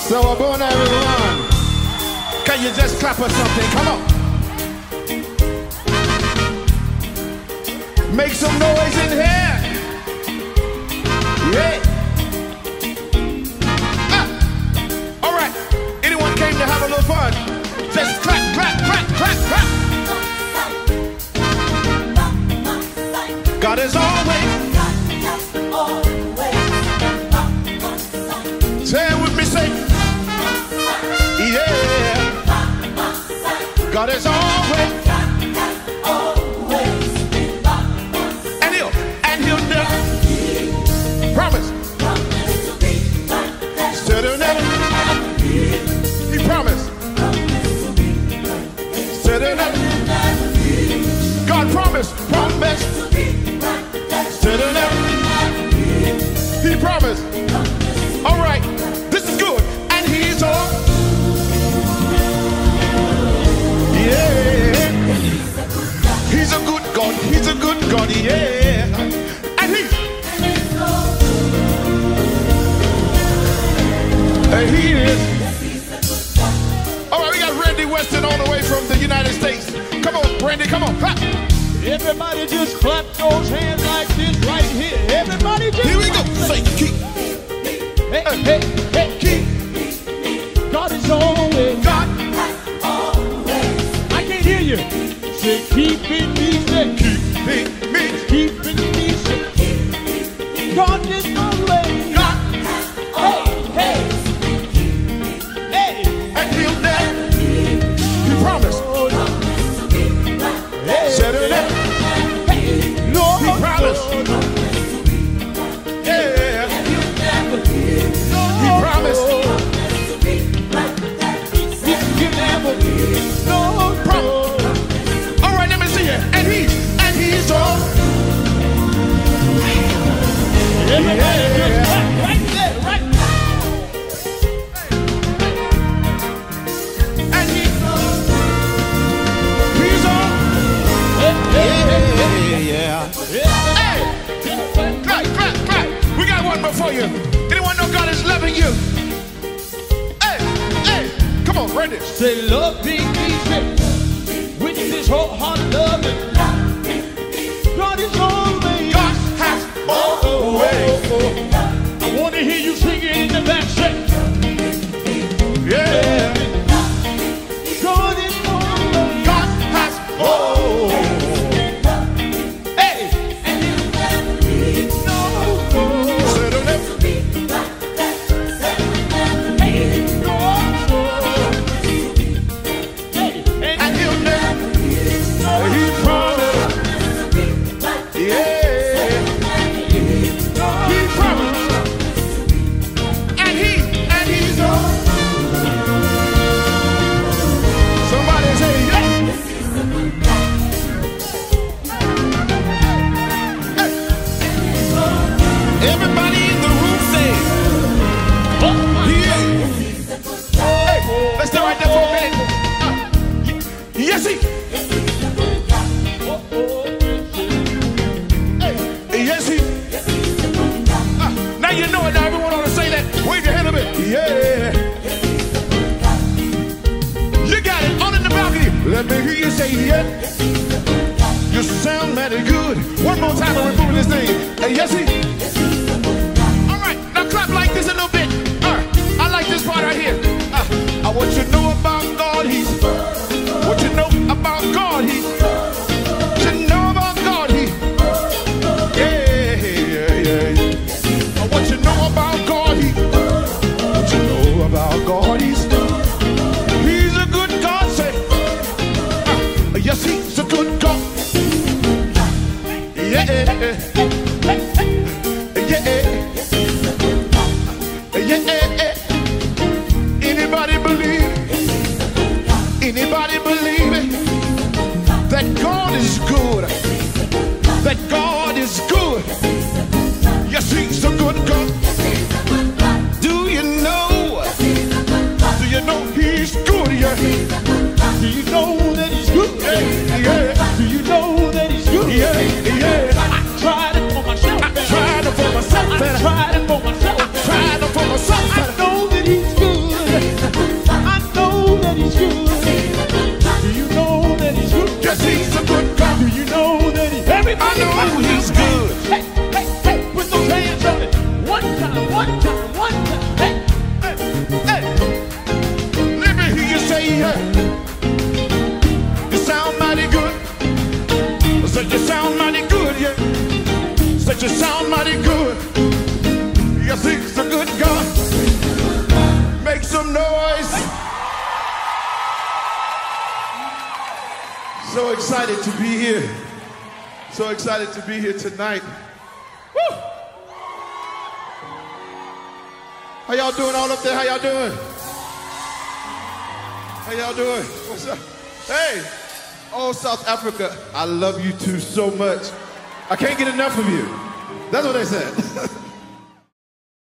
So about everyone, can you just clap or something? Come on. Make some noise in here. Yeah. All right. Anyone came to have a little fun? Just clap, clap, clap, clap, clap. God is always. Say it with me, say. Yeah. God is always. And he'll never promise. Said he'll never. He promised. Said he'll never. God promised. Promised. Said he'll never. He promised. All right. This is good. And he's all. Yeah. He's a good God. He's a good God. Yeah. And he is. All right, we got Randy Weston all the way from the United States. Come on, Randy, come on, clap. Everybody just clap those hands like this right here. Everybody just. Here we go. Say, keep. Hey, hey, hey, keep. God is always. God. I can't hear you. Say, keeping me safe. Keeping me. Keeping me safe. God is always. God. Hey, hey. Hey. And he'll never. He promised. Hey. Said he'll never. No. He promised. Yeah. He promised. You never. No. Promise. All right, let me see it. And he's all. Everybody just clap right there, right now. And he's all. Yeah. Hey, clap, clap, clap. We got one more for you. Anyone know God is loving you? Hey, hey, come on, Randy. Say love being easy with this wholehearted love. God is always. God has always. I want to hear you singing in the back. Say, Yeah. God is always. God has always. Hey, No, said he'll never. And he'll never. He promised. Yeah. He promised. And he's on. Somebody say yeah. Hey. Everybody in the room say yeah. Hey, let's stay right there for a minute. Yes, he. Hey, yes, he. Now you know it. Now everyone ought to say that. Wave your hand a bit. Yeah. You got it. On in the balcony. Let me hear you say yeah. You sound mighty good. One more time and we're moving this thing. Hey, yes, he. All right. Now clap like this a little bit. I like this part right here. I want you to know about God. He's. What you know about God? He's. What you know about God? He. Yeah. What you know about God? He. What you know about God? He's a good God. Say, yes, he's a good God. Yeah. excited to be here. So excited to be here tonight. Woo! How y'all doing all up there? How y'all doing? How y'all doing? What's up? Hey! Oh, South Africa, I love you too so much. I can't get enough of you. That's what they said.